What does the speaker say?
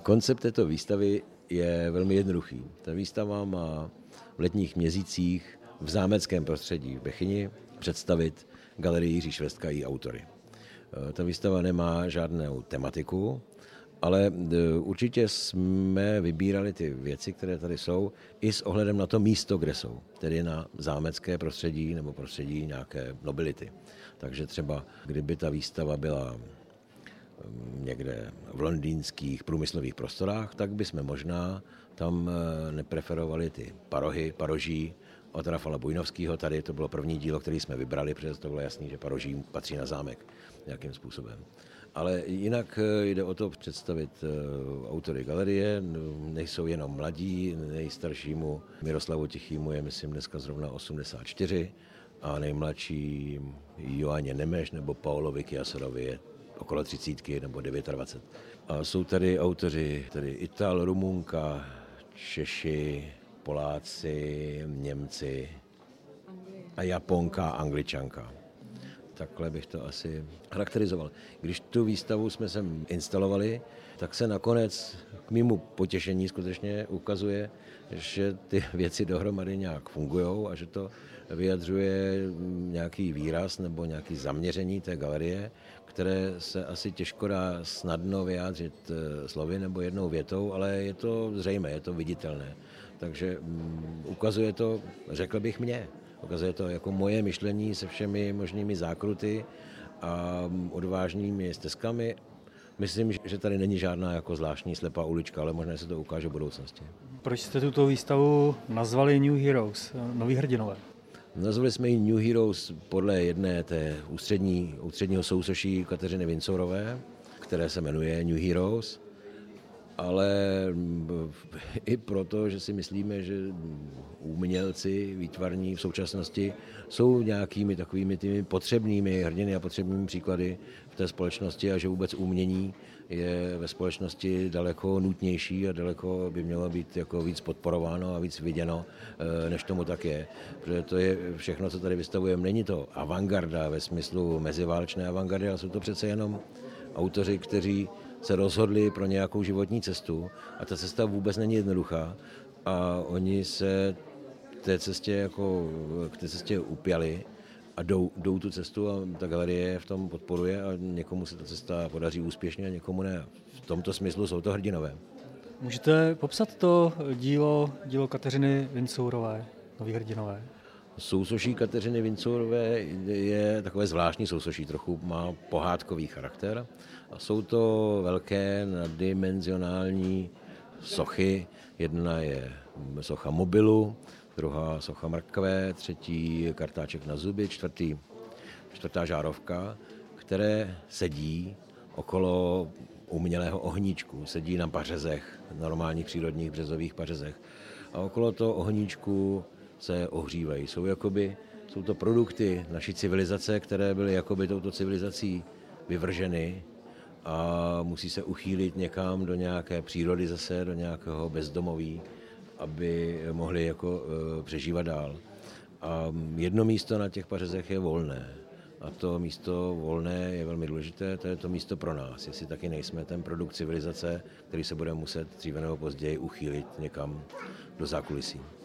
Koncept této výstavy je velmi jednoduchý. Ta výstava má v letních měsících v zámeckém prostředí v Bechyni představit galerii Jiří Švestka a její autory. Ta výstava nemá žádnou tematiku, ale určitě jsme vybírali ty věci, které tady jsou, i s ohledem na to místo, kde jsou, tedy na zámecké prostředí nebo prostředí nějaké nobility. Takže třeba, kdyby ta výstava byla někde v londýnských průmyslových prostorách, tak bychom možná tam nepreferovali ty paroží od Rafala Bujnovského. Tady to bylo první dílo, který jsme vybrali, protože to bylo jasný, že paroží patří na zámek nějakým způsobem. Ale jinak jde o to představit autory galerie, nejsou jenom mladí, nejstaršímu Miroslavu Tichýmu je, myslím, dneska zrovna 84 a nejmladší Joanně Nemeš nebo Paulovi Kyasorovi je okolo 30 nebo 29. A jsou tady autoři, tedy Ital, Rumunka, Češi, Poláci, Němci a Japonka, Angličanka. Takhle bych to asi charakterizoval. Když tu výstavu jsme sem instalovali, tak se nakonec k mému potěšení skutečně ukazuje, že ty věci dohromady nějak fungujou a že to vyjadřuje nějaký výraz nebo nějaký zaměření té galerie, které se asi těžko dá snadno vyjádřit slovy nebo jednou větou, ale je to zřejmé, je to viditelné. Takže ukazuje to, řekl bych mě, ukazuje to jako moje myšlení se všemi možnými zákruty a odvážnými stezkami. Myslím, že tady není žádná jako zvláštní slepá ulička, ale možná se to ukáže v budoucnosti. Proč jste tuto výstavu nazvali New Heroes, noví hrdinové? Nazvali jsme ji New Heroes podle jedné té ústředního sousoší Kateřiny Vincorové, které se jmenuje New Heroes, ale i proto, že si myslíme, že umělci výtvarní v současnosti jsou nějakými takovými těmi potřebnými hrdiny a potřebnými příklady v té společnosti a že vůbec umění je ve společnosti daleko nutnější a daleko by mělo být jako víc podporováno a víc viděno, než tomu tak je. Protože to je všechno, co tady vystavujeme. Není to avantgarda ve smyslu meziválečné avantgardy, ale jsou to přece jenom autoři, kteří se rozhodli pro nějakou životní cestu a ta cesta vůbec není jednoduchá a oni se k té cestě upjali a jdou tu cestu a ta galerie v tom podporuje a někomu se ta cesta podaří úspěšně a někomu ne. V tomto smyslu jsou to hrdinové. Můžete popsat to dílo Kateřiny Vincourové, noví hrdinové? Sousoší Kateřiny Vincourové je takové zvláštní sousoší, trochu má pohádkový charakter. A jsou to velké naddimenzionální sochy. Jedna je socha mobilu, druhá socha mrkve, třetí kartáček na zuby, čtvrtá žárovka, které sedí okolo umělého ohníčku, sedí na pařezech, normálních přírodních březových pařezech. A okolo toho ohníčku se ohřívají. Jsou to produkty naší civilizace, které byly jakoby touto civilizací vyvrženy a musí se uchýlit někam do nějaké přírody zase, do nějakého bezdomoví, aby mohli jako přežívat dál. A jedno místo na těch pařezech je volné. A to místo volné je velmi důležité, to je to místo pro nás. Jestli taky nejsme ten produkt civilizace, který se bude muset dříve nebo později uchýlit někam do zákulisí.